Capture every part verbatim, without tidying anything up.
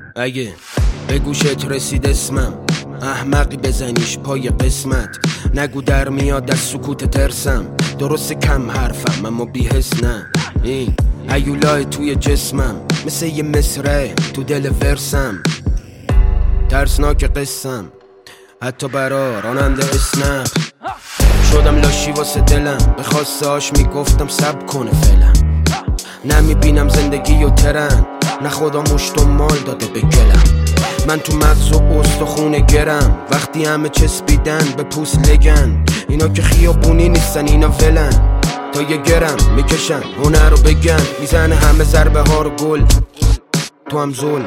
اگه به گوشت رسید اسمم، احمقی بزنیش پای قسمت. نگو در میاد از سکوت ترسم، درست کم حرفم اما بی حس نه. این هیولای توی جسمم مثل یه مصرعه تو دل ورسم. ترسناک قسم حتی برا راننده اسنپ. شدم لاشی واسه دلم، به خواسته هاش میگفتم سب کنه فعلا. نمیبینم زندگی و ترن، نه خدا مشت و مال داده به گلم. من تو مغز و استخونه گرم، وقتی همه چسبیدن به پوست لگن. اینا که خیابونی نیستن، اینا ولن. تا یه گرم میکشن هنر رو بگن، میزنه همه ضربه ها رو گل. تو هم زل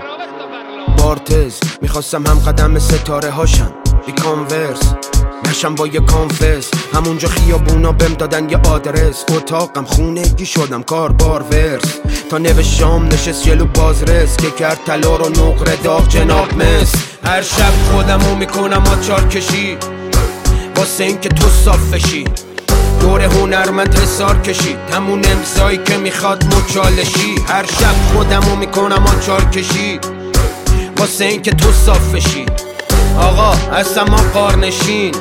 بارتز، میخواستم هم قدم ستاره هاشم. بی کانورس نشم با یه کانفس، همونجا خیابونا بهم دادن یه آدرس. اتاقم خونگی شدم کار بار ورس، تا نوشام نشست جلو بازرس که کرد طلا رو نقره داغ جناب مس. هر شب خودمو میکنم آچار کشی، واسه این که تو صاف بشی. دور هنرمند حسار کشید، همون امضایی که میخواد مچالشی. هر شب خودمو میکنم آچار کشی، واسه این که تو صاف بشی. آقا هستم ما قارنشین،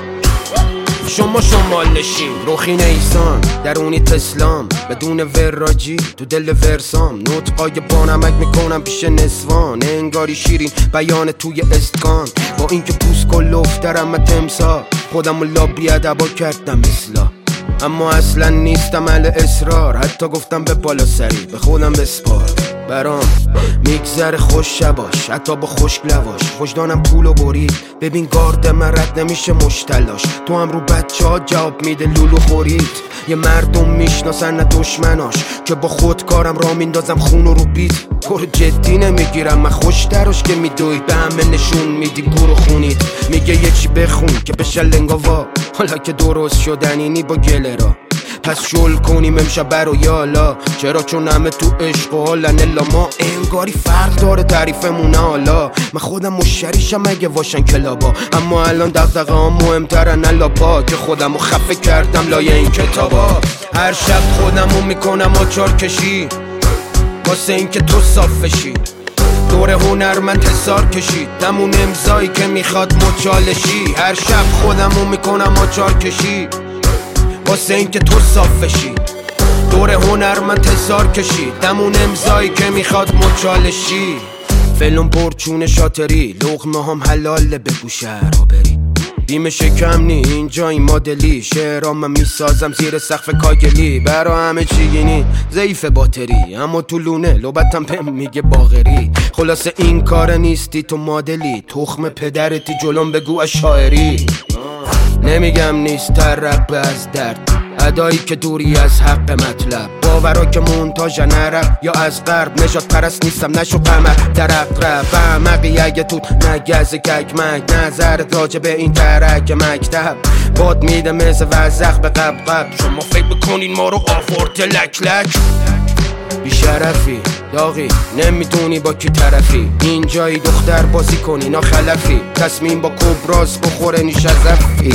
شما شمال نشین. روخین ایسان درونی تسلام، بدون وراجی تو دل ورسام. نطقای بانمک میکنم پیش نسوان، انگاری شیرین بیان توی استکان. با اینکه پوست کل افترم من تمسا، خودم لا بیادبا کردم اصلاح. اما اصلا نیستم اهل اصرار، حتی گفتم به بالا سری به خودم بسپار. برام میگذره خوش شباش، حتی با خشک لواش. وجدانم پولو برید، ببین گارد من رد نمیشه مشتلاش. تو هم رو بچه ها جواب میده لولو خورید. یه مردم میشناسن نه دشمناش، که با خود کارم را میندازم خونو رو بیت. تو رو جدی نمیگیرم من، خوش دراش که میدوید به همه نشون میدی گورو خونید. میگه یه چی بخون که بشه لنگاوا، حالا که درست شدنینی با گله را. پس شل کنیم امشب برو یالا، چرا چون همه تو عشق و حالن الا ما. انگاری فرق داره تعریفمونه حالا. من خودم مشتریشم اگه واشن کلابا، اما الان دغدغه ها مهمترن الاپا، که خودمو خفه کردم لایه این کتابا. هر شب خودمو میکنم آچار کشی، واسه این که تو صاف بشی. دور هنرمند حسار کشید، همون امضایی که میخواد مچالشی. هر شب خودمو میکنم آچار کشی، واسه این که تو صاف بشی. دور هنرمند حسار کشید، همون امضایی که میخواد مچالشی. فلون برچون شاتری، لقمه هم حلاله بگو شهرها بری. بیم شکم نی اینجا این مدلی، شعرام من میسازم زیر سقف کاگلی. برا همه چیگینی ضعیف باتری، اما تو لونه لوبتم پم میگه باغری. خلاصه این کار نیستی تو مدلی، تخم پدرتی جلوم بگو از شاعری. نمیگم نیست ترقه از درد، ادایی که دوری از حق مطلب. باورا که منتاج نرب یا از غرب، نجات پرست نیستم نشو قمر در اقرب. فهمقی اگه تو نگز ککمک، نظرت راجع به این ترک مکتب. باد میده مثل وزخ به قب قب، شما فکر بکنین ما رو آورد لک لک. بیشرفی داغی نمیتونی با کی طرفی، اینجایی دختر بازی کنی ناخلفی. تصمیم با کبراس بخوره نیش از افی.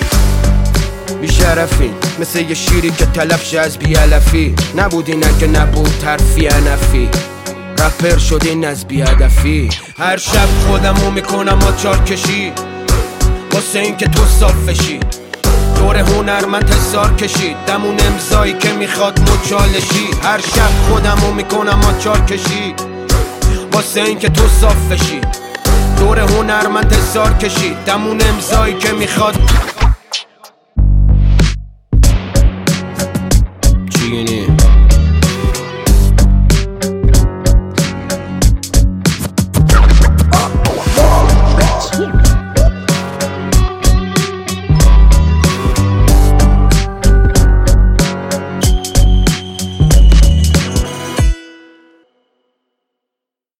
بیشرفی مثل یه شیری که تلف شه از بیالفی. نبودی نه که نبود ترفی نفی، رپر شدین از بیهدفی. هر شب خودمو میکنم آچار کشی، واسه این که تو صاف بشی. دور هنرمند حسار کشید، همون امضایی که میخواد مچالشی. هر شب خودمو میکنم آچار کشی، واسه این که تو صاف بشی. دور هنرمند حسار کشید، همون امضایی که میخواد